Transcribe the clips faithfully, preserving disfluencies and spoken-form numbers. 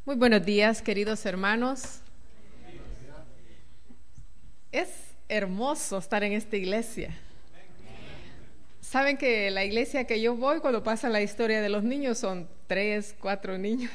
Muy buenos días, queridos hermanos. Es hermoso estar en esta iglesia. Saben que la iglesia que yo voy, cuando pasa la historia de los niños, son tres, cuatro niños.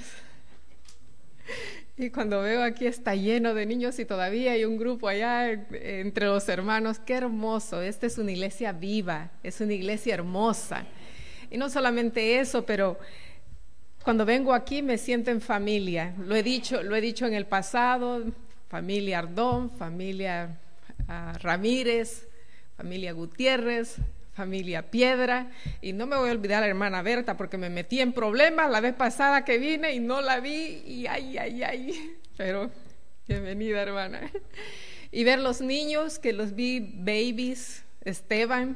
Y cuando veo aquí está lleno de niños y todavía hay un grupo allá entre los hermanos. ¡Qué hermoso! Esta es una iglesia viva, es una iglesia hermosa. Y no solamente eso, pero cuando vengo aquí me siento en familia. Lo he dicho, lo he dicho en el pasado, familia Ardón, familia uh, Ramírez, familia Gutiérrez, familia Piedra, y no me voy a olvidar a la hermana Berta porque me metí en problemas la vez pasada que vine y no la vi, y ay, ay, ay, pero bienvenida, hermana. Y ver los niños, que los vi babies, Esteban,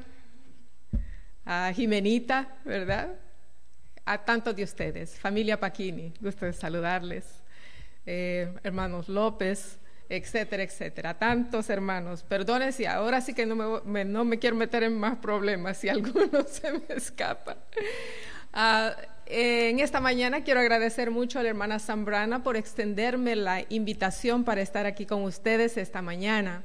a Jimenita, ¿verdad? A tantos de ustedes, familia Paquini, gusto de saludarles, eh, hermanos López, etcétera, etcétera, a tantos hermanos. Perdonen si ahora sí que no me, me, no me quiero meter en más problemas, si alguno se me escapa. Uh, eh, en esta mañana quiero agradecer mucho a la hermana Zambrana por extenderme la invitación para estar aquí con ustedes esta mañana.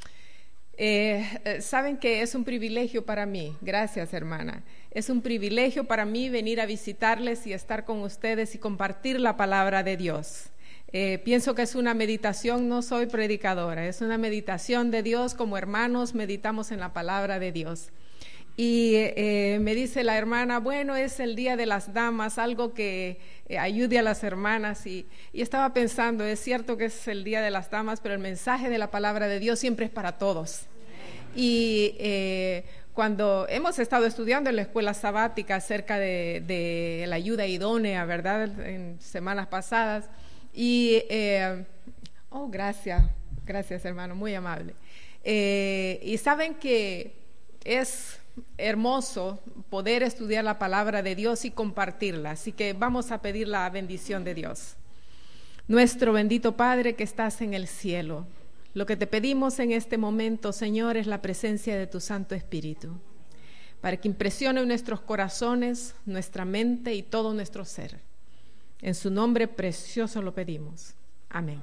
Eh, eh, saben que es un privilegio para mí, gracias hermana, es un privilegio para mí venir a visitarles y estar con ustedes y compartir la palabra de Dios. Eh, pienso que es una meditación, no soy predicadora, es una meditación de Dios, como hermanos meditamos en la palabra de Dios. Y eh, me dice la hermana, bueno, es el Día de las Damas, algo que eh, ayude a las hermanas, y, y estaba pensando, es cierto que es el Día de las Damas, pero el mensaje de la palabra de Dios siempre es para todos. Y eh, cuando hemos estado estudiando en la escuela sabática acerca de, de la ayuda idónea, ¿verdad?, en semanas pasadas, y, eh, oh, gracias, gracias hermano, muy amable. Eh, y saben que es hermoso poder estudiar la palabra de Dios y compartirla, así que vamos a pedir la bendición de Dios. Nuestro bendito Padre que estás en el cielo, lo que te pedimos en este momento, Señor, es la presencia de tu Santo Espíritu, para que impresione nuestros corazones, nuestra mente y todo nuestro ser. En su nombre precioso lo pedimos. Amén.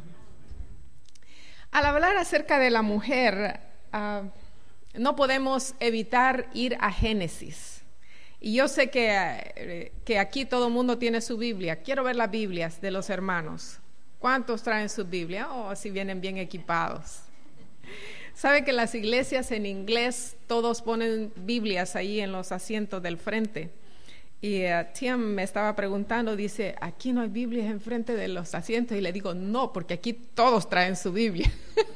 Al hablar acerca de la mujer, uh, no podemos evitar ir a Génesis. Y yo sé que, eh, que aquí todo el mundo tiene su Biblia. Quiero ver las Biblias de los hermanos. ¿Cuántos traen su Biblia? Oh, si vienen bien equipados. ¿Saben que en las iglesias en inglés todos ponen Biblias ahí en los asientos del frente? Y uh, Tim me estaba preguntando, dice, ¿aquí no hay Biblias enfrente de los asientos? Y le digo, no, porque aquí todos traen su Biblia.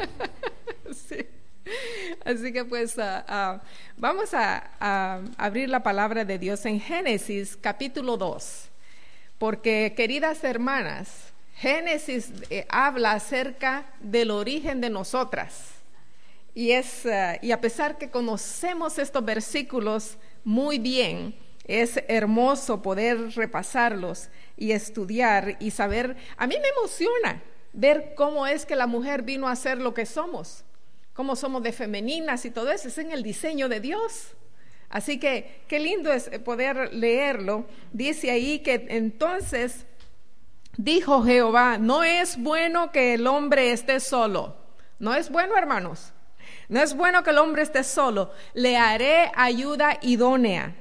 Sí. Así que pues uh, uh, vamos a, a abrir la palabra de Dios en Génesis capítulo dos, porque queridas hermanas, Génesis eh, habla acerca del origen de nosotras, y, es, uh, y a pesar que conocemos estos versículos muy bien, es hermoso poder repasarlos y estudiar y saber. A mí me emociona ver cómo es que la mujer vino a ser lo que somos, cómo somos de femeninas y todo eso, es en el diseño de Dios. Así que qué lindo es poder leerlo. Dice ahí que entonces dijo Jehová, no es bueno que el hombre esté solo. No es bueno, hermanos, no es bueno que el hombre esté solo. Le haré ayuda idónea.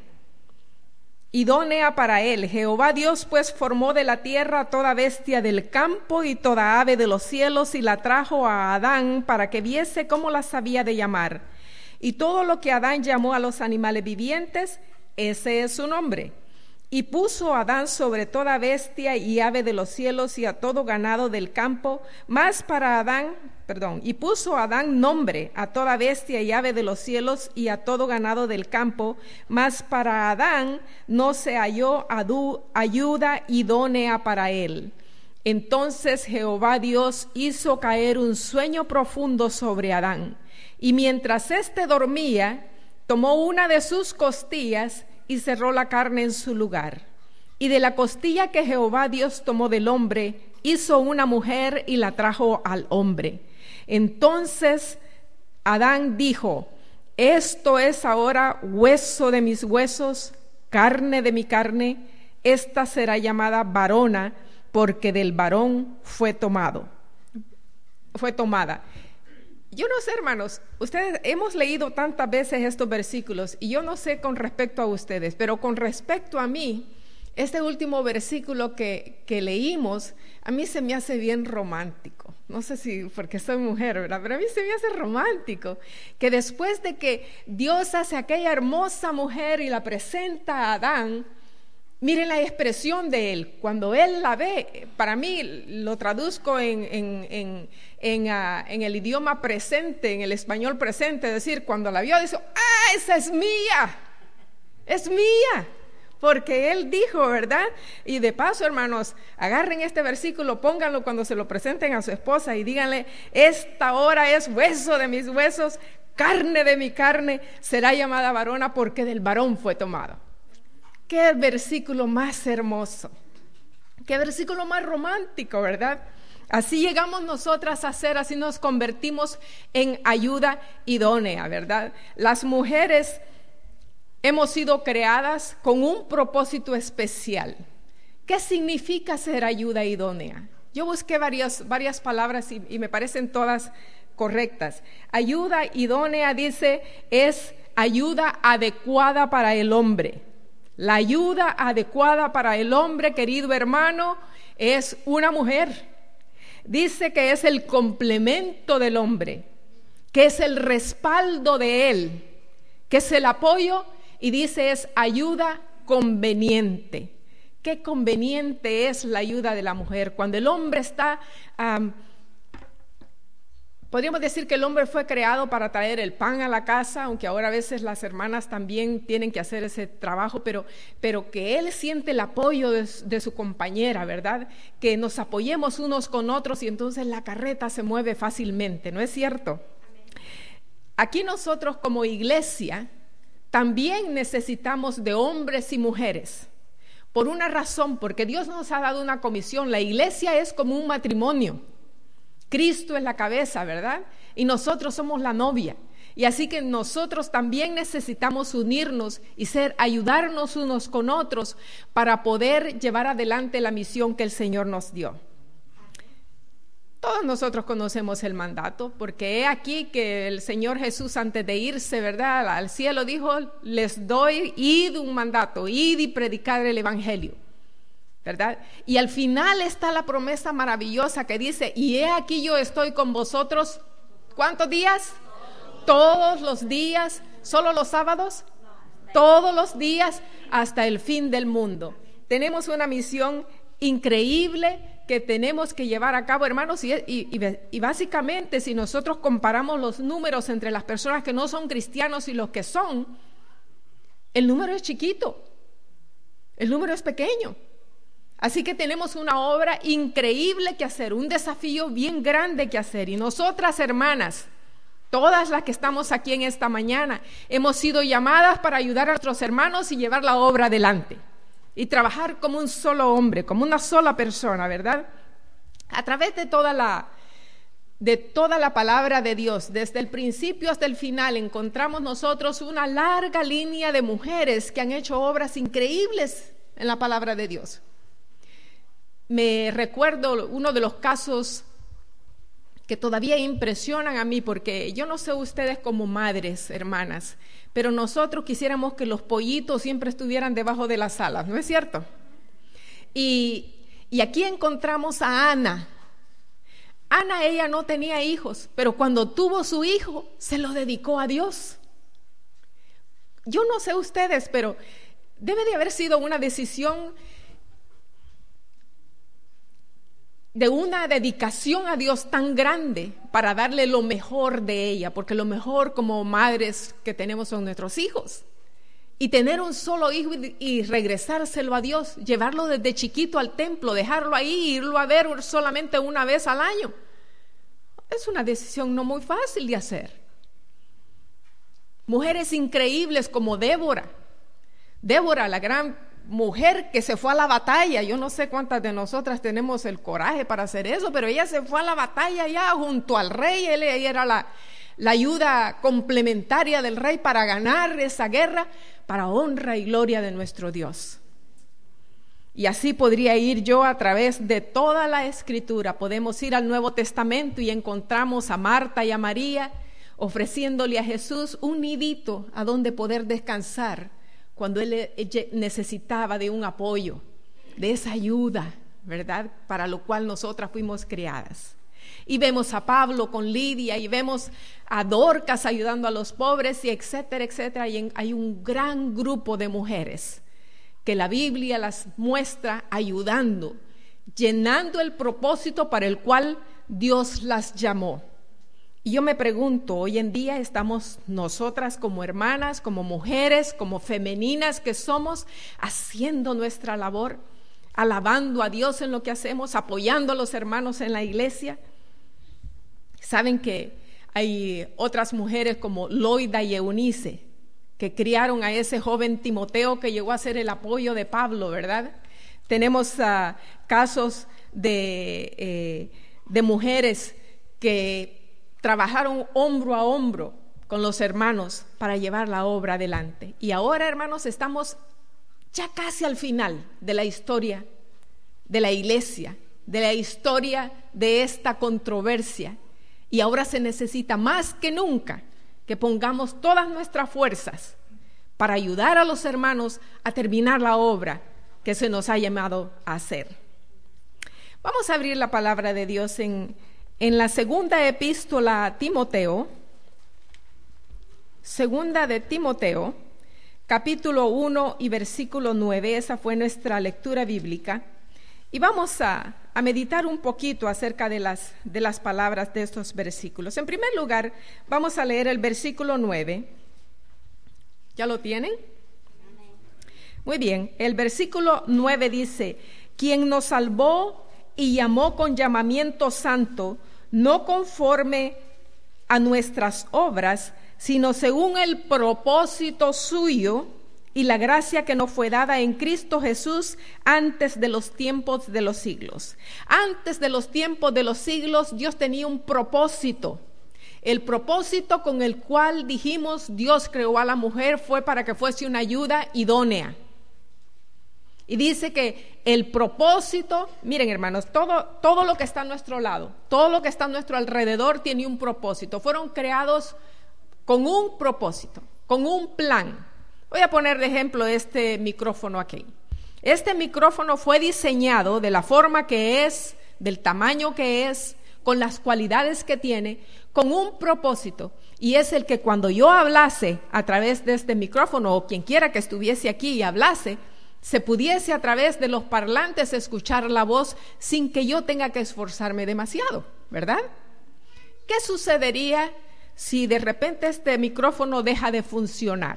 idónea para él. Jehová Dios pues formó de la tierra toda bestia del campo y toda ave de los cielos, y la trajo a Adán para que viese cómo las había de llamar. Y todo lo que Adán llamó a los animales vivientes, ese es su nombre. Y puso Adán sobre toda bestia y ave de los cielos y a todo ganado del campo, mas para Adán, perdón, y puso Adán nombre a toda bestia y ave de los cielos y a todo ganado del campo, mas para Adán no se halló adu, ayuda idónea para él. Entonces Jehová Dios hizo caer un sueño profundo sobre Adán, y mientras éste dormía, tomó una de sus costillas y cerró la carne en su lugar. Y de la costilla que Jehová Dios tomó del hombre, hizo una mujer y la trajo al hombre. Entonces Adán dijo, esto es ahora hueso de mis huesos, carne de mi carne, esta será llamada varona, porque del varón fue tomado, fue tomada. Yo no sé, hermanos, ustedes hemos leído tantas veces estos versículos y yo no sé con respecto a ustedes, pero con respecto a mí, este último versículo que, que leímos, a mí se me hace bien romántico. No sé si porque soy mujer, ¿verdad? Pero a mí se me hace romántico que después de que Dios hace aquella hermosa mujer y la presenta a Adán, miren la expresión de él. Cuando él la ve, para mí lo traduzco en, en, en, en, uh, en el idioma presente, en el español presente, es decir, cuando la vio, dice, ¡ah, esa es mía! ¡Es mía! Porque él dijo, ¿verdad? Y de paso, hermanos, agarren este versículo, pónganlo cuando se lo presenten a su esposa y díganle, esta hora es hueso de mis huesos, carne de mi carne, será llamada varona porque del varón fue tomado. Qué versículo más hermoso, qué versículo más romántico, ¿verdad? Así llegamos nosotras a ser, así nos convertimos en ayuda idónea, ¿verdad? Las mujeres hemos sido creadas con un propósito especial. ¿Qué significa ser ayuda idónea? Yo busqué varias, varias palabras y, y me parecen todas correctas. Ayuda idónea, dice, es ayuda adecuada para el hombre. La ayuda adecuada para el hombre, querido hermano, es una mujer. Dice que es el complemento del hombre, que es el respaldo de él, que es el apoyo. Y dice es ayuda conveniente. Qué conveniente es la ayuda de la mujer. Cuando el hombre está, um, podríamos decir que el hombre fue creado para traer el pan a la casa, aunque ahora a veces las hermanas también tienen que hacer ese trabajo, pero, pero que él siente el apoyo de, de su compañera, ¿verdad? Que nos apoyemos unos con otros y entonces la carreta se mueve fácilmente, ¿no es cierto? Aquí nosotros como iglesia también necesitamos de hombres y mujeres, por una razón, porque Dios nos ha dado una comisión. La iglesia es como un matrimonio, Cristo es la cabeza, ¿verdad? Y nosotros somos la novia, y así que nosotros también necesitamos unirnos y ser, ayudarnos unos con otros para poder llevar adelante la misión que el Señor nos dio. Todos nosotros conocemos el mandato, porque he aquí que el Señor Jesús antes de irse, ¿verdad?, al cielo dijo, les doy, id un mandato, id y predicar el evangelio, ¿verdad? Y al final está la promesa maravillosa que dice, y he aquí yo estoy con vosotros, ¿cuántos días? Todos los días, ¿solo los sábados? Todos los días hasta el fin del mundo. Tenemos una misión increíble que tenemos que llevar a cabo, hermanos, y, y, y básicamente si nosotros comparamos los números entre las personas que no son cristianos y los que son, el número es chiquito, el número es pequeño. Así que tenemos una obra increíble que hacer, un desafío bien grande que hacer. Y nosotras, hermanas, todas las que estamos aquí en esta mañana, hemos sido llamadas para ayudar a nuestros hermanos y llevar la obra adelante. Y trabajar como un solo hombre, como una sola persona, ¿verdad? A través de toda la, de toda la palabra de Dios, desde el principio hasta el final, encontramos nosotros una larga línea de mujeres que han hecho obras increíbles en la palabra de Dios. Me recuerdo uno de los casos que todavía impresionan a mí, porque yo no sé ustedes como madres, hermanas, pero nosotros quisiéramos que los pollitos siempre estuvieran debajo de las alas, ¿no es cierto? Y, y aquí encontramos a Ana. Ana, ella no tenía hijos, pero cuando tuvo su hijo, se lo dedicó a Dios. Yo no sé ustedes, pero debe de haber sido una decisión de una dedicación a Dios tan grande para darle lo mejor de ella, porque lo mejor como madres que tenemos son nuestros hijos. Y tener un solo hijo y, y regresárselo a Dios, llevarlo desde chiquito al templo, dejarlo ahí e irlo a ver solamente una vez al año, es una decisión no muy fácil de hacer. Mujeres increíbles como Débora, Débora, la gran mujer que se fue a la batalla. Yo no sé cuántas de nosotras tenemos el coraje para hacer eso, pero ella se fue a la batalla ya junto al rey. Ella era la, la ayuda complementaria del rey para ganar esa guerra, para honra y gloria de nuestro Dios. Y así podría ir yo a través de toda la Escritura. Podemos ir al Nuevo Testamento y encontramos a Marta y a María ofreciéndole a Jesús un nidito a donde poder descansar cuando él necesitaba de un apoyo, de esa ayuda, ¿verdad? Para lo cual nosotras fuimos creadas. Y vemos a Pablo con Lidia, y vemos a Dorcas ayudando a los pobres, y etcétera, etcétera. Y hay un gran grupo de mujeres que la Biblia las muestra ayudando, llenando el propósito para el cual Dios las llamó. Y yo me pregunto, hoy en día estamos nosotras como hermanas, como mujeres, como femeninas que somos, haciendo nuestra labor, alabando a Dios en lo que hacemos, apoyando a los hermanos en la iglesia. Saben que hay otras mujeres como Loida y Eunice, que criaron a ese joven Timoteo que llegó a ser el apoyo de Pablo, ¿verdad? Tenemos uh, casos de, eh, de mujeres que trabajaron hombro a hombro con los hermanos para llevar la obra adelante. Y ahora, hermanos, estamos ya casi al final de la historia de la iglesia, de la historia de esta controversia. Y ahora se necesita más que nunca que pongamos todas nuestras fuerzas para ayudar a los hermanos a terminar la obra que se nos ha llamado a hacer. Vamos a abrir la palabra de Dios en, en la segunda epístola a Timoteo, segunda de Timoteo, capítulo uno y versículo nueve. Esa fue nuestra lectura bíblica. Y vamos a, a meditar un poquito acerca de las, de las palabras de estos versículos. En primer lugar, vamos a leer el versículo nueve. ¿Ya lo tienen? Muy bien, el versículo nueve dice: quien nos salvó y llamó con llamamiento santo, no conforme a nuestras obras, sino según el propósito suyo y la gracia que nos fue dada en Cristo Jesús antes de los tiempos de los siglos. Antes de los tiempos de los siglos, Dios tenía un propósito. El propósito con el cual dijimos Dios creó a la mujer fue para que fuese una ayuda idónea. Y dice que el propósito, miren hermanos, todo, todo lo que está a nuestro lado, todo lo que está a nuestro alrededor tiene un propósito. Fueron creados con un propósito, con un plan. Voy a poner de ejemplo este micrófono aquí. Este micrófono fue diseñado de la forma que es, del tamaño que es, con las cualidades que tiene, con un propósito. Y es el que cuando yo hablase a través de este micrófono, o quien quiera que estuviese aquí y hablase, se pudiese a través de los parlantes escuchar la voz sin que yo tenga que esforzarme demasiado, ¿verdad? ¿Qué sucedería si de repente este micrófono deja de funcionar?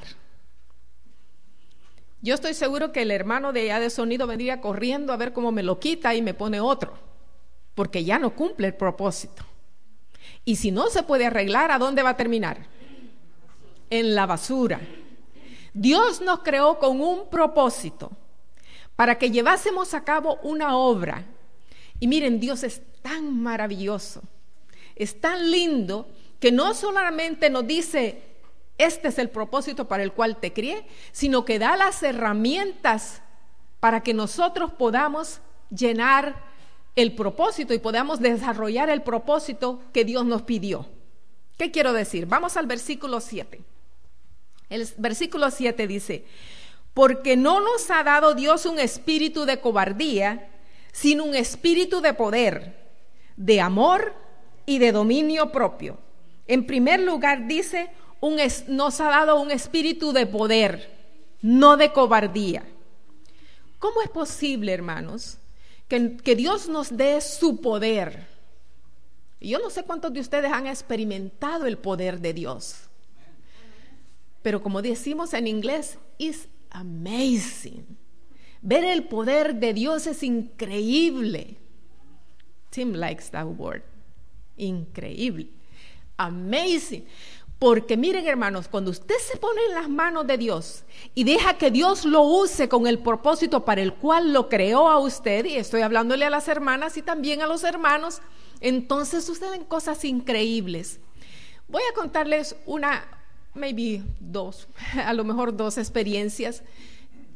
Yo estoy seguro que el hermano de allá de sonido vendría corriendo a ver cómo me lo quita y me pone otro, porque ya no cumple el propósito. Y si no se puede arreglar, ¿a dónde va a terminar? En la basura. Dios nos creó con un propósito para que llevásemos a cabo una obra. Y miren, Dios es tan maravilloso, es tan lindo, que no solamente nos dice: este es el propósito para el cual te crié, sino que da las herramientas para que nosotros podamos llenar el propósito y podamos desarrollar el propósito que Dios nos pidió. ¿Qué quiero decir? Vamos al versículo siete. El versículo siete dice: porque no nos ha dado Dios un espíritu de cobardía, sino un espíritu de poder, de amor y de dominio propio. En primer lugar dice: Un es, nos ha dado un espíritu de poder, no de cobardía. ¿Cómo es posible, hermanos, que, que Dios nos dé su poder? Y yo no sé cuántos de ustedes han experimentado el poder de Dios, pero como decimos en inglés, it's amazing. Ver el poder de Dios es increíble. Tim likes that word. Increíble. Amazing. Porque miren, hermanos, cuando usted se pone en las manos de Dios y deja que Dios lo use con el propósito para el cual lo creó a usted, y estoy hablándole a las hermanas y también a los hermanos, entonces suceden cosas increíbles. Voy a contarles una, maybe dos, a lo mejor dos experiencias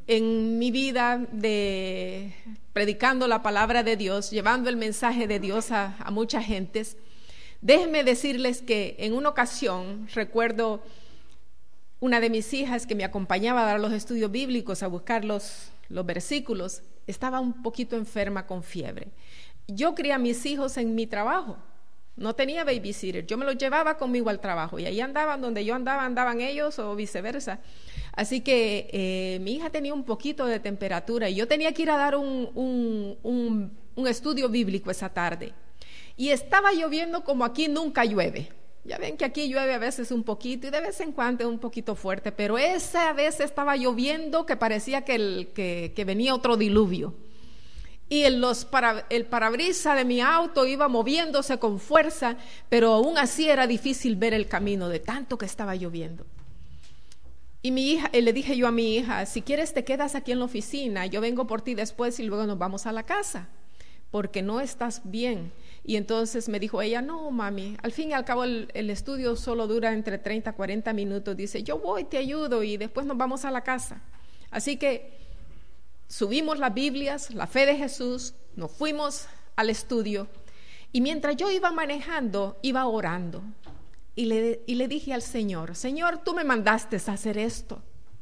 en mi vida de predicando la palabra de Dios, llevando el mensaje de Dios a, a muchas gentes. Déjenme decirles que en una ocasión recuerdo una de mis hijas que me acompañaba a dar los estudios bíblicos, a buscar los, los versículos, estaba un poquito enferma con fiebre. Yo crié a mis hijos en mi trabajo, no tenía babysitter, yo me los llevaba conmigo al trabajo y ahí andaban, donde yo andaba, andaban ellos o viceversa. Así que eh, mi hija tenía un poquito de temperatura y yo tenía que ir a dar un, un, un, un estudio bíblico esa tarde. Y estaba lloviendo como aquí nunca llueve. Ya ven que aquí llueve a veces un poquito y de vez en cuando un poquito fuerte, pero esa vez estaba lloviendo que parecía que, el, que, que venía otro diluvio. Y el, los para, el parabrisas de mi auto iba moviéndose con fuerza, pero aún así era difícil ver el camino de tanto que estaba lloviendo. Y mi hija, le dije yo a mi hija, si quieres te quedas aquí en la oficina, yo vengo por ti después y luego nos vamos a la casa, porque no estás bien. Y entonces me dijo ella, no mami, al fin y al cabo el, el estudio solo dura entre treinta a cuarenta minutos. Dice, yo voy, te ayudo y después nos vamos a la casa. Así que subimos las Biblias, la fe de Jesús, nos fuimos al estudio y mientras yo iba manejando, iba orando. Y le, y le dije al Señor, Señor, tú me mandaste a hacer esto.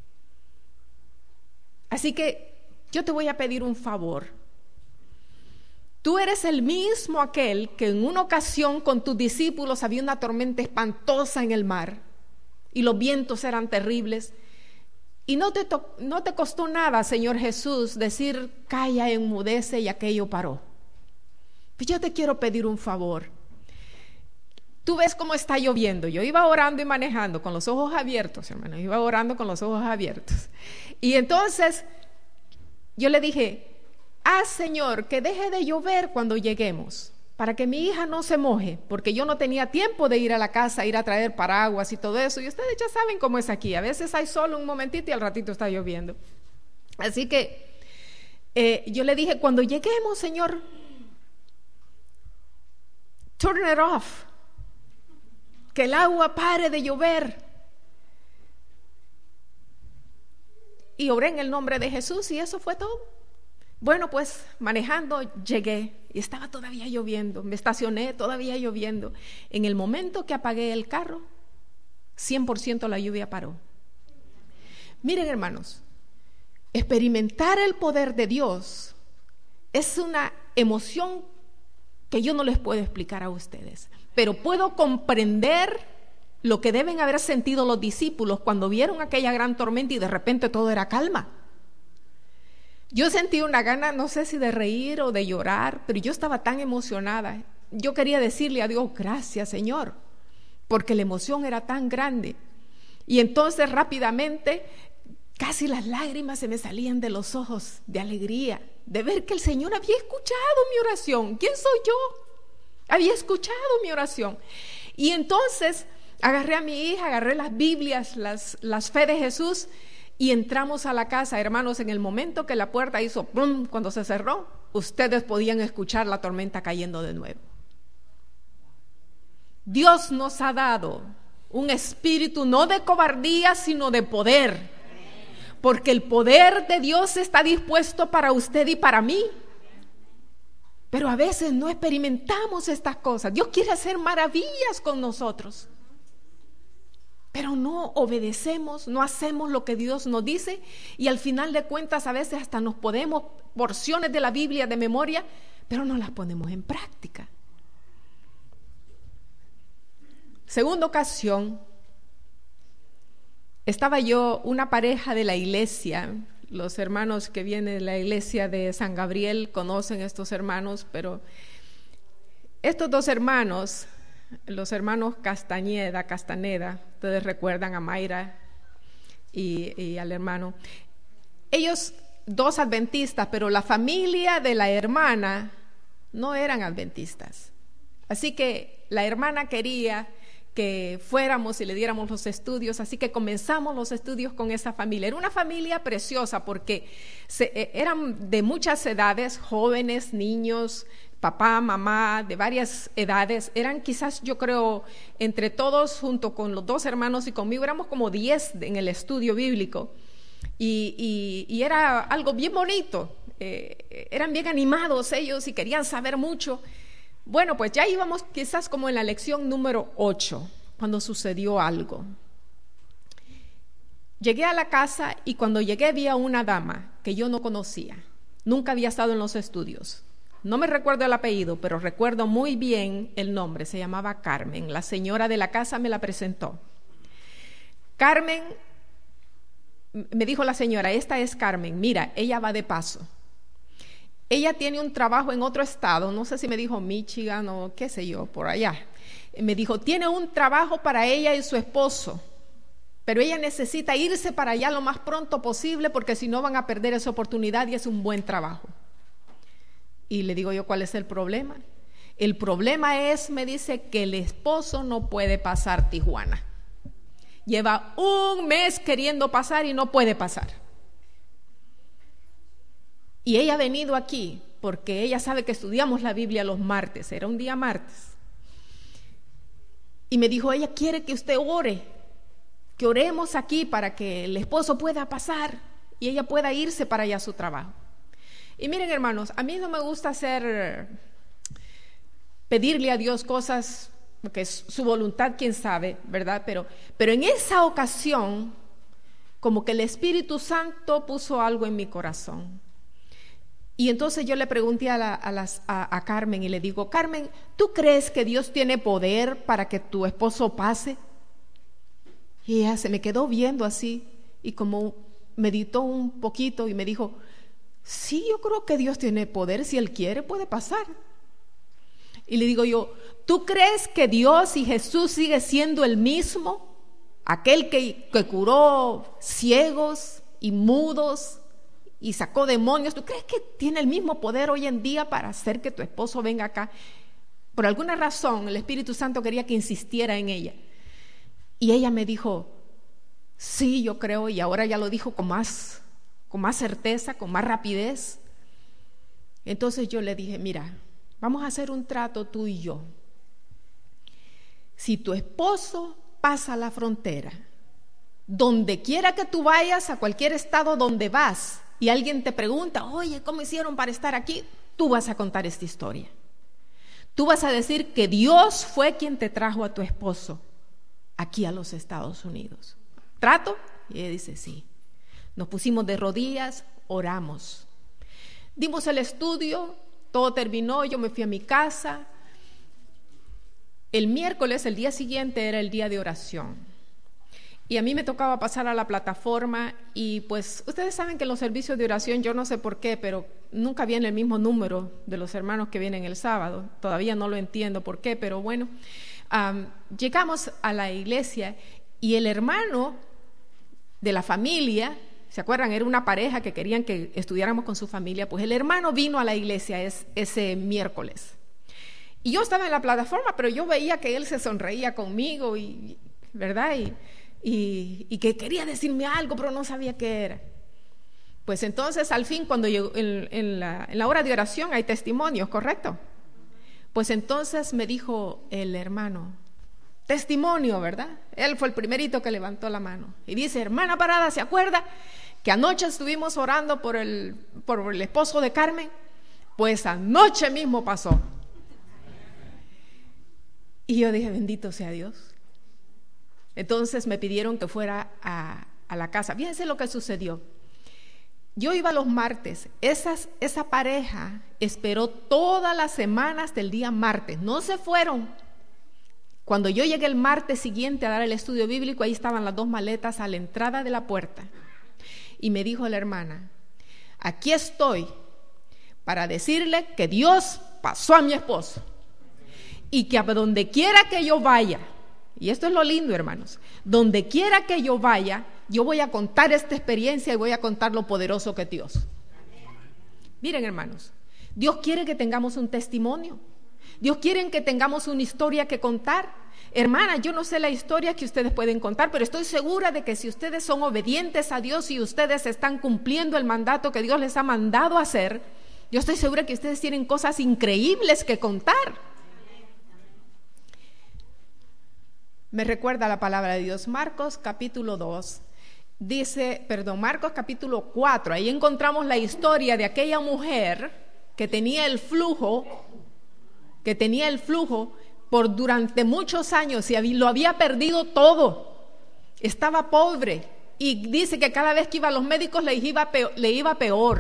Así que yo te voy a pedir un favor. Tú eres el mismo aquel que en una ocasión con tus discípulos había una tormenta espantosa en el mar y los vientos eran terribles. Y no te, to- no te costó nada, Señor Jesús, decir, calla, enmudece y aquello paró. Pues yo te quiero pedir un favor. Tú ves cómo está lloviendo. Yo iba orando y manejando con los ojos abiertos, hermano. Iba orando con los ojos abiertos. Y entonces yo le dije, haz, Señor, que deje de llover cuando lleguemos, para que mi hija no se moje, porque yo no tenía tiempo de ir a la casa, ir a traer paraguas y todo eso. Y ustedes ya saben cómo es aquí. A veces hay solo un momentito y al ratito está lloviendo. Así que eh, yo le dije, cuando lleguemos, Señor, turn it off. Que el agua pare de llover. Y oré en el nombre de Jesús y eso fue todo. Bueno, pues manejando llegué y estaba todavía lloviendo. Me estacioné todavía lloviendo. En el momento que apagué el carro, cien por ciento la lluvia paró. Miren, hermanos, experimentar el poder de Dios es una emoción que yo no les puedo explicar a ustedes. Pero puedo comprender lo que deben haber sentido los discípulos cuando vieron aquella gran tormenta y de repente todo era calma. Yo sentí una gana, no sé si de reír o de llorar, pero yo estaba tan emocionada. Yo quería decirle a Dios, gracias, Señor, porque la emoción era tan grande. Y entonces rápidamente, casi las lágrimas se me salían de los ojos de alegría, de ver que el Señor había escuchado mi oración. ¿Quién soy yo? Había escuchado mi oración. Y entonces agarré a mi hija, agarré las Biblias, las, las fe de Jesús y entramos a la casa. Hermanos, en el momento que la puerta hizo ¡pum! Cuando se cerró, ustedes podían escuchar la tormenta cayendo de nuevo. Dios nos ha dado un espíritu no de cobardía, sino de poder. Porque el poder de Dios está dispuesto para usted y para mí. Pero a veces no experimentamos estas cosas. Dios quiere hacer maravillas con nosotros, pero no obedecemos, no hacemos lo que Dios nos dice y al final de cuentas a veces hasta nos ponemos porciones de la Biblia de memoria, pero no las ponemos en práctica. Segunda ocasión, estaba yo, una pareja de la iglesia. Los hermanos que vienen de la iglesia de San Gabriel conocen a estos hermanos, pero estos dos hermanos, los hermanos Castañeda, Castaneda, ustedes recuerdan a Mayra y, y al hermano, ellos dos adventistas, pero la familia de la hermana no eran adventistas. Así que la hermana quería que fuéramos y le diéramos los estudios, así que comenzamos los estudios con esa familia. Era una familia preciosa porque se, eh, eran de muchas edades, jóvenes, niños, papá, mamá, de varias edades. Eran quizás, yo creo, entre todos, junto con los dos hermanos y conmigo, éramos como diez en el estudio bíblico. y, y, y era algo bien bonito. Eh, eran bien animados ellos y querían saber mucho. Bueno, pues ya íbamos quizás como en la lección número ocho, cuando sucedió algo. Llegué a la casa y cuando llegué vi a una dama que yo no conocía. Nunca había estado en los estudios. No me recuerdo el apellido, pero recuerdo muy bien el nombre. Se llamaba Carmen. La señora de la casa me la presentó. Carmen, me dijo la señora, esta es Carmen. Mira, ella va de paso. Ella tiene un trabajo en otro estado, no sé si me dijo Michigan o qué sé yo, por allá. Me dijo, tiene un trabajo para ella y su esposo, pero ella necesita irse para allá lo más pronto posible porque si no van a perder esa oportunidad y es un buen trabajo. Y le digo yo, ¿cuál es el problema? El problema es, me dice, que el esposo no puede pasar Tijuana. Lleva un mes queriendo pasar y no puede pasar. Y ella ha venido aquí porque ella sabe que estudiamos la Biblia los martes, era un día martes. Y me dijo, ella quiere que usted ore, que oremos aquí para que el esposo pueda pasar y ella pueda irse para allá a su trabajo. Y miren, hermanos, a mí no me gusta hacer, pedirle a Dios cosas, porque es su voluntad, quién sabe, ¿verdad? Pero, pero en esa ocasión, como que el Espíritu Santo puso algo en mi corazón. Y entonces yo le pregunté a, la, a, las, a, a Carmen y le digo, Carmen, ¿tú crees que Dios tiene poder para que tu esposo pase? Y ella se me quedó viendo así y como meditó un poquito y me dijo, sí, yo creo que Dios tiene poder, si Él quiere puede pasar. Y le digo yo, ¿tú crees que Dios y Jesús sigue siendo el mismo? Aquel que, que curó ciegos y mudos y sacó demonios, ¿tú crees que tiene el mismo poder hoy en día para hacer que tu esposo venga acá? Por alguna razón el Espíritu Santo quería que insistiera en ella. Y ella me dijo, sí, yo creo, y ahora ya lo dijo con más, con más certeza, con más rapidez. Entonces yo le dije, mira, vamos a hacer un trato tú y yo. Si tu esposo pasa la frontera, donde quiera que tú vayas, a cualquier estado donde vas, y alguien te pregunta, oye, ¿cómo hicieron para estar aquí? Tú vas a contar esta historia. Tú vas a decir que Dios fue quien te trajo a tu esposo aquí a los Estados Unidos. ¿Trato? Y ella dice, sí. Nos pusimos de rodillas, oramos. Dimos el estudio, todo terminó, yo me fui a mi casa. El miércoles, el día siguiente, era el día de oración. Y a mí me tocaba pasar a la plataforma y pues ustedes saben que en los servicios de oración, yo no sé por qué, pero nunca viene el mismo número de los hermanos que vienen el sábado. Todavía no lo entiendo por qué, pero bueno. Um, llegamos a la iglesia y el hermano de la familia, ¿se acuerdan? Era una pareja que querían que estudiáramos con su familia, pues el hermano vino a la iglesia es, ese miércoles. Y yo estaba en la plataforma, pero yo veía que él se sonreía conmigo, y, ¿verdad? Y... Y, y que quería decirme algo, pero no sabía qué era. Pues entonces, al fin, cuando llegó en, en, la, en la hora de oración hay testimonios, ¿correcto? Pues entonces me dijo el hermano, testimonio, ¿verdad? Él fue el primerito que levantó la mano. Y dice, hermana Parada, ¿se acuerda que anoche estuvimos orando por el, por el esposo de Carmen? Pues anoche mismo pasó. Y yo dije, bendito sea Dios. Entonces me pidieron que fuera a, a la casa. Fíjense lo que sucedió. Yo iba los martes. Esas, esa pareja esperó todas las semanas del día martes. No se fueron. Cuando yo llegué el martes siguiente a dar el estudio bíblico, ahí estaban las dos maletas a la entrada de la puerta. Y me dijo la hermana, aquí estoy para decirle que Dios pasó a mi esposo. Y que a donde quiera que yo vaya, y esto es lo lindo, hermanos, donde quiera que yo vaya, yo voy a contar esta experiencia y voy a contar lo poderoso que es Dios. Miren, hermanos, Dios quiere que tengamos un testimonio. Dios quiere que tengamos una historia que contar. Hermana, yo no sé la historia que ustedes pueden contar, pero estoy segura de que si ustedes son obedientes a Dios y ustedes están cumpliendo el mandato que Dios les ha mandado hacer, yo estoy segura que ustedes tienen cosas increíbles que contar. Me recuerda la palabra de Dios, Marcos capítulo dos, dice, perdón, Marcos capítulo cuatro, ahí encontramos la historia de aquella mujer que tenía el flujo, que tenía el flujo por durante muchos años y lo había perdido todo, estaba pobre y dice que cada vez que iba a los médicos le iba peor, le iba peor.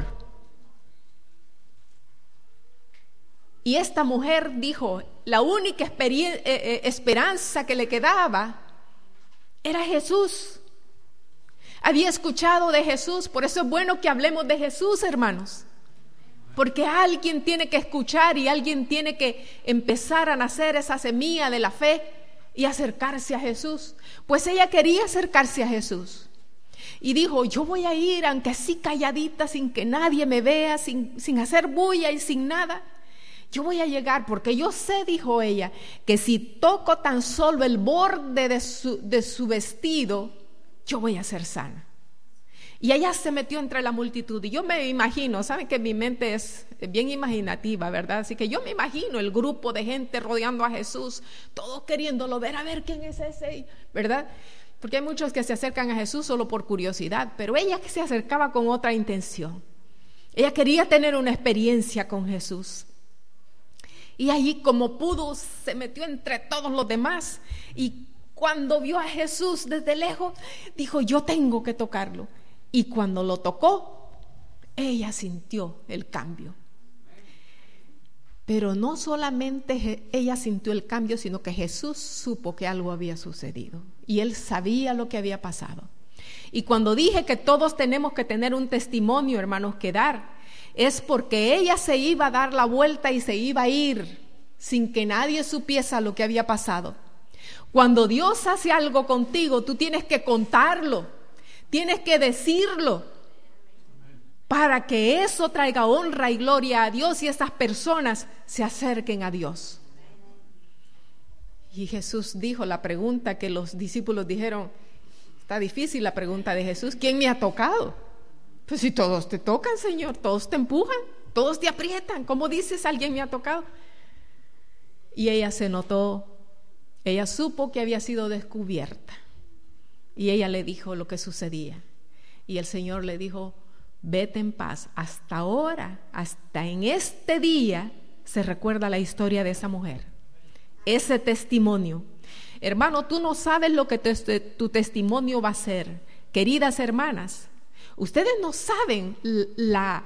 Y esta mujer dijo, la única experien- eh, esperanza que le quedaba era Jesús. Había escuchado de Jesús, por eso es bueno que hablemos de Jesús, hermanos. Porque alguien tiene que escuchar y alguien tiene que empezar a nacer esa semilla de la fe y acercarse a Jesús. Pues ella quería acercarse a Jesús. Y dijo, yo voy a ir, aunque así calladita, sin que nadie me vea, sin, sin hacer bulla y sin nada. Yo voy a llegar, porque yo sé, dijo ella, que si toco tan solo el borde de su, de su vestido, yo voy a ser sana. Y ella se metió entre la multitud y yo me imagino, saben que mi mente es bien imaginativa, ¿verdad? Así que yo me imagino el grupo de gente rodeando a Jesús, todos queriéndolo ver, a ver quién es ese, ¿verdad? Porque hay muchos que se acercan a Jesús solo por curiosidad, pero ella que se acercaba con otra intención. Ella quería tener una experiencia con Jesús. Y allí como pudo se metió entre todos los demás y cuando vio a Jesús desde lejos dijo, yo tengo que tocarlo. Y cuando lo tocó, ella sintió el cambio. Pero no solamente ella sintió el cambio, sino que Jesús supo que algo había sucedido. Y él sabía lo que había pasado. Y cuando dije que todos tenemos que tener un testimonio, hermanos, que dar, es porque ella se iba a dar la vuelta y se iba a ir sin que nadie supiese lo que había pasado. Cuando Dios hace algo contigo, tú tienes que contarlo. Tienes que decirlo para que eso traiga honra y gloria a Dios y esas personas se acerquen a Dios. Y Jesús dijo la pregunta que los discípulos dijeron, está difícil la pregunta de Jesús, ¿quién me ha tocado? Pues si todos te tocan, Señor, todos te empujan, todos te aprietan, ¿cómo dices alguien me ha tocado? Y ella se notó, ella supo que había sido descubierta. Y ella le dijo lo que sucedía. Y el Señor le dijo, vete en paz. Hasta ahora, hasta en este día, se recuerda la historia de esa mujer. Ese testimonio. Hermano, tú no sabes lo que te, tu testimonio va a ser. Queridas hermanas, ustedes no saben la,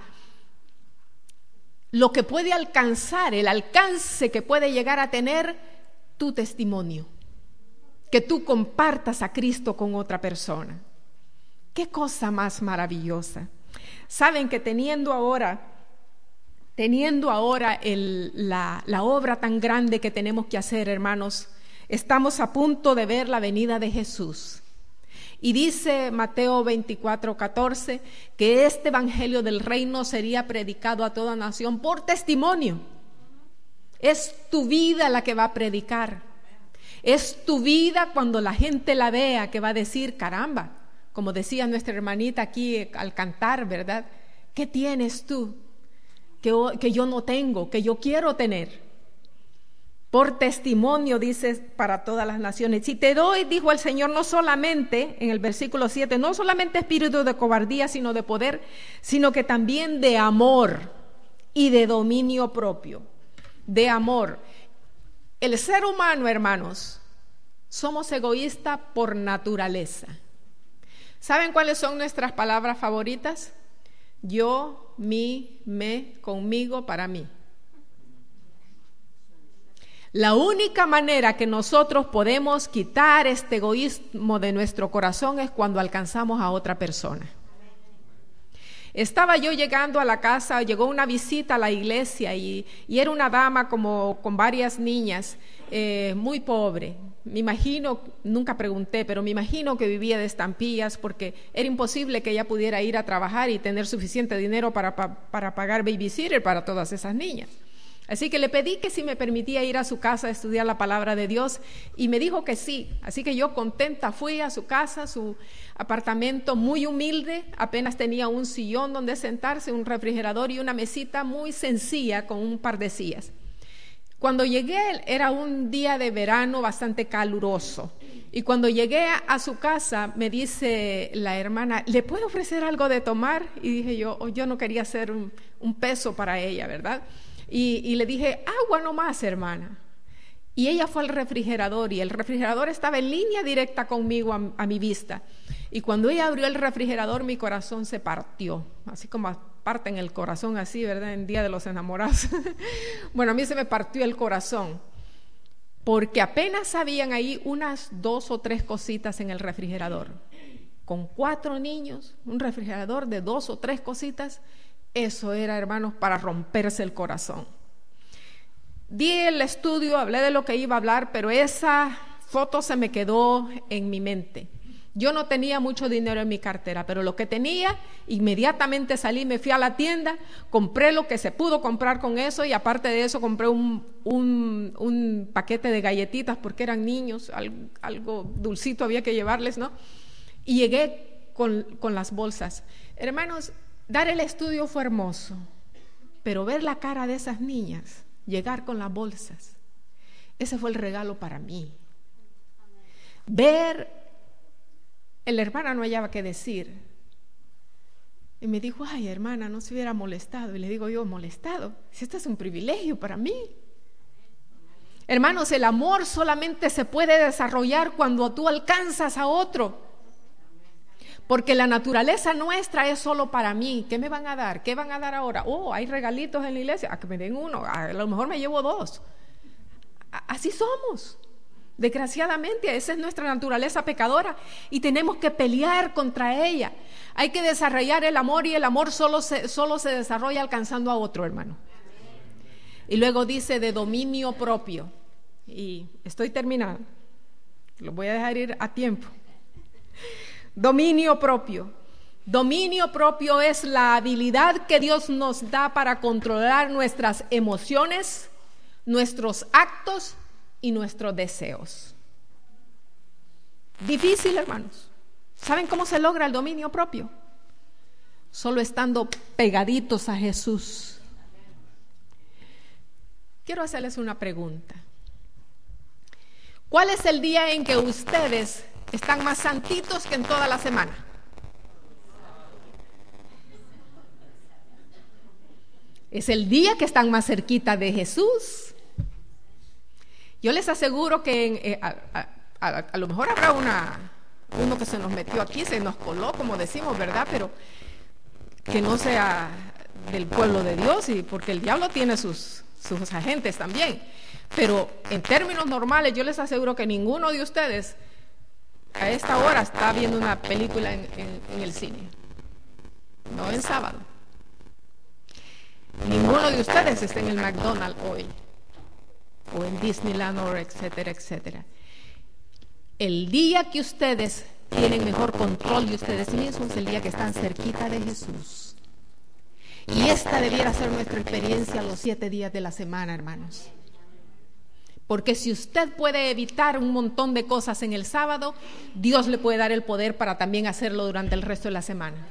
lo que puede alcanzar, el alcance que puede llegar a tener tu testimonio. Que tú compartas a Cristo con otra persona. Qué cosa más maravillosa. Saben que teniendo ahora, teniendo ahora el, la, la obra tan grande que tenemos que hacer, hermanos, estamos a punto de ver la venida de Jesús. Y dice Mateo veinticuatro, catorce, que este evangelio del reino sería predicado a toda nación por testimonio. Es tu vida la que va a predicar. Es tu vida cuando la gente la vea que va a decir, caramba, como decía nuestra hermanita aquí al cantar, ¿verdad? ¿Qué tienes tú que, que yo no tengo, que yo quiero tener? Por testimonio, dices, para todas las naciones. Si te doy, dijo el Señor, no solamente, en el versículo siete, no solamente espíritu de cobardía, sino de poder, sino que también de amor y de dominio propio. De amor. El ser humano, hermanos, somos egoístas por naturaleza. ¿Saben cuáles son nuestras palabras favoritas? Yo, mí, me, conmigo, para mí. La única manera que nosotros podemos quitar este egoísmo de nuestro corazón es cuando alcanzamos a otra persona. Estaba yo llegando a la casa, llegó una visita a la iglesia y, y era una dama como con varias niñas, eh, muy pobre. Me imagino, nunca pregunté, pero me imagino que vivía de estampillas porque era imposible que ella pudiera ir a trabajar y tener suficiente dinero para, para, para pagar babysitter para todas esas niñas. Así que le pedí que si me permitía ir a su casa a estudiar la palabra de Dios y me dijo que sí. Así que yo contenta fui a su casa, su apartamento muy humilde, apenas tenía un sillón donde sentarse, un refrigerador y una mesita muy sencilla con un par de sillas. Cuando llegué era un día de verano bastante caluroso Y cuando llegué a, a su casa, me dice la hermana, ¿le puedo ofrecer algo de tomar? Y dije yo, oh, yo no quería hacer un, un peso para ella, ¿verdad? Y, y le dije, agua nomás, hermana. Y ella fue al refrigerador y el refrigerador estaba en línea directa conmigo a, a mi vista. Y cuando ella abrió el refrigerador, mi corazón se partió, así como parten el corazón así, ¿verdad? En Día de los Enamorados. Bueno, a mí se me partió el corazón, porque apenas habían ahí unas dos o tres cositas en el refrigerador. Con cuatro niños, un refrigerador de dos o tres cositas, eso era, hermanos, para romperse el corazón. Di el estudio, hablé de lo que iba a hablar, pero esa foto se me quedó en mi mente. Yo no tenía mucho dinero en mi cartera, pero lo que tenía, inmediatamente salí, me fui a la tienda, compré lo que se pudo comprar con eso y aparte de eso compré un, un, un paquete de galletitas porque eran niños, algo, algo dulcito había que llevarles, ¿no? Y llegué con, con las bolsas. Hermanos, dar el estudio fue hermoso, pero ver la cara de esas niñas, llegar con las bolsas, ese fue el regalo para mí. Ver, la hermana no hallaba qué decir y me dijo, ay hermana, no se hubiera molestado. Y le digo yo, molestado, si este es un privilegio para mí. Hermanos, el amor solamente se puede desarrollar cuando tú alcanzas a otro, porque la naturaleza nuestra es solo para mí. ¿Qué me van a dar? ¿Qué van a dar ahora? Oh, hay regalitos en la iglesia, a que me den uno, a lo mejor me llevo dos. Así somos. Desgraciadamente, esa es nuestra naturaleza pecadora y tenemos que pelear contra ella. Hay que desarrollar el amor y el amor solo se, solo se desarrolla alcanzando a otro, hermano. Y luego dice de dominio propio. Y estoy terminando. Lo voy a dejar ir a tiempo. Dominio propio. Dominio propio es la habilidad que Dios nos da para controlar nuestras emociones, nuestros actos y nuestros deseos. Difícil, hermanos. ¿Saben cómo se logra el dominio propio? Solo estando pegaditos a Jesús. Quiero hacerles una pregunta. ¿Cuál es el día en que ustedes están más santitos que en toda la semana? Es el día que están más cerquita de Jesús. Yo les aseguro que en, eh, a, a, a, a lo mejor habrá una, uno que se nos metió aquí, se nos coló, como decimos, ¿verdad? Pero que no sea del pueblo de Dios, y porque el diablo tiene sus, sus agentes también. Pero en términos normales, yo les aseguro que ninguno de ustedes a esta hora está viendo una película en, en, en el cine. No en sábado. Ninguno de ustedes está en el McDonald's hoy, o en Disneyland, o etcétera, etcétera. El día que ustedes tienen mejor control de ustedes mismos es el día que están cerquita de Jesús. Y esta debiera ser nuestra experiencia los siete días de la semana, hermanos. Porque si usted puede evitar un montón de cosas en el sábado, Dios le puede dar el poder para también hacerlo durante el resto de la semana.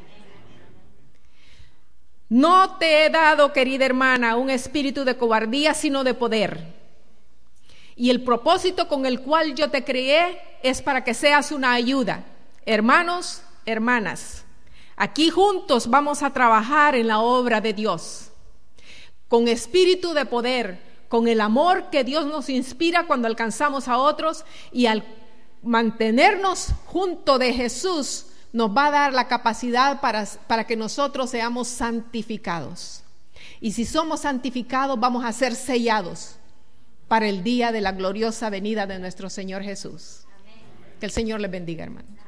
No te he dado, querida hermana, un espíritu de cobardía, sino de poder. Y el propósito con el cual yo te creé es para que seas una ayuda. Hermanos, hermanas, aquí juntos vamos a trabajar en la obra de Dios. Con espíritu de poder, con el amor que Dios nos inspira cuando alcanzamos a otros, y al mantenernos junto de Jesús, nos va a dar la capacidad para, para que nosotros seamos santificados. Y si somos santificados, vamos a ser sellados para el día de la gloriosa venida de nuestro Señor Jesús. Que el Señor les bendiga, hermanos.